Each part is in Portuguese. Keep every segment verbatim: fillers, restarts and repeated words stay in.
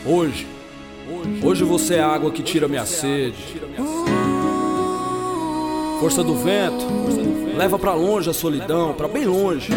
Hoje, hoje você é a água que tira minha sede. Força do vento, leva pra longe a solidão, pra bem longe.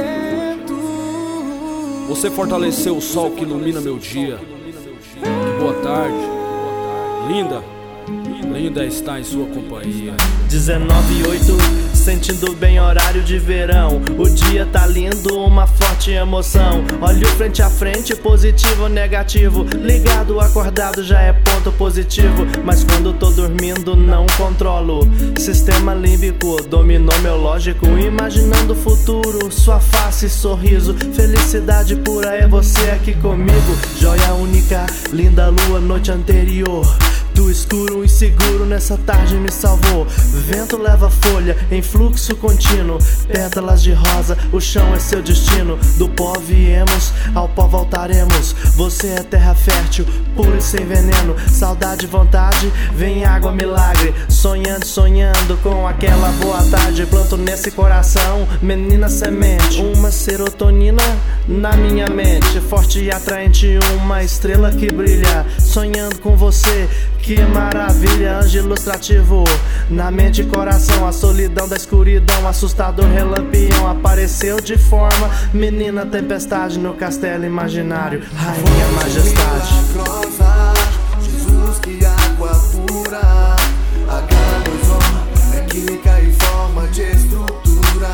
Você fortaleceu o sol que ilumina meu dia. Que boa tarde, linda, linda está em sua companhia. dezenove e oito, sentindo bem horário de verão. O dia tá lindo, uma forte emoção. Olho frente a frente, positivo ou negativo. Ligado, acordado já é ponto positivo. Mas quando tô dormindo não controlo. Sistema límbico dominou meu lógico. Imaginando o futuro, sua face, sorriso. Felicidade pura é você aqui comigo. Joia única, linda lua, noite anterior. Do escuro inseguro nessa tarde me salvou. Vento leva folha em fluxo contínuo. Pétalas de rosa, o chão é seu destino. Do pó viemos, ao pó voltaremos. Você é terra fértil, pura e sem veneno. Saudade, vontade, vem água, milagre. Sonhando, sonhando com aquela boa tarde. Planto nesse coração, menina semente. Uma serotonina na minha mente. Forte e atraente, uma estrela que brilha. Sonhando com você, que maravilha, anjo ilustrativo. Na mente e coração, a solidão da escuridão. Assustador relampião apareceu de forma menina tempestade no castelo imaginário. Rainha majestade. Milagrosa, Jesus, que água pura. H dois O é química e forma de estrutura.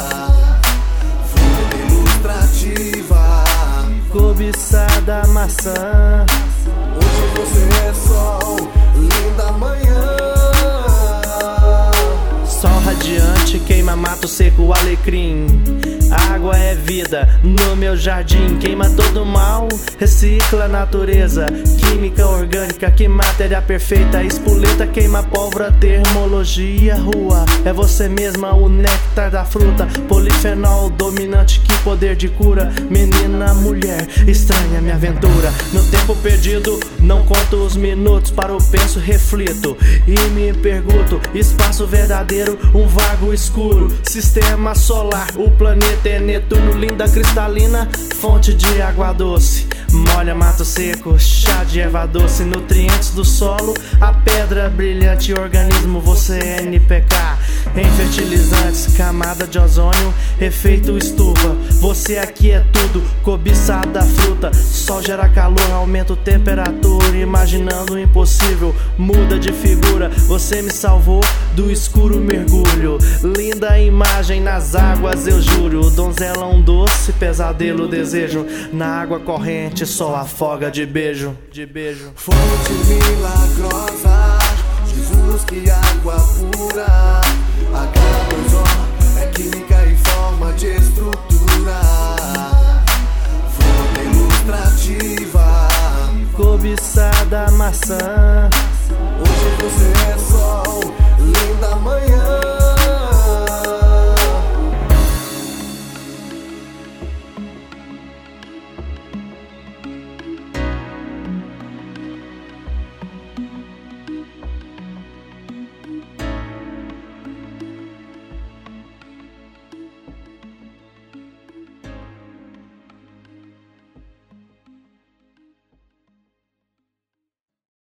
Flor ilustrativa, Cobiçada maçã. hoje você é sol, linda manhã. Sol radiante, queima mato seco, alecrim. Água é vida no meu jardim. Queima todo mal, recicla a natureza. Química orgânica, que matéria perfeita. Espoleta, queima pólvora, termologia, rua. É você mesma, o néctar da fruta. Polifenol dominante, que poder de cura. Menina, mulher, estranha minha aventura. No tempo perdido, não conto os minutos. Para o penso, reflito e me pergunto. Espaço verdadeiro, um vago escuro. Sistema solar, o planeta é Netuno. Linda cristalina, fonte de água doce. Molha mato seco, chá de erva doce. Nutrientes do solo, a pedra brilhante. Organismo, você é N P K. Em fertilizantes, camada de ozônio, efeito estufa. Você aqui é tudo, cobiçada fruta. Sol gera calor, aumenta a temperatura. Imaginando o impossível, muda de figura. Você me salvou do escuro mergulho. Linda imagem nas águas, eu juro. Donzela, um doce pesadelo, desejo. Na água corrente, só afoga de beijo, de beijo. Fonte milagrosa, Jesus, que água pura. H dois O é química e forma de estrutura. Flor ilustrativa, Cobiçada maçã. hoje você é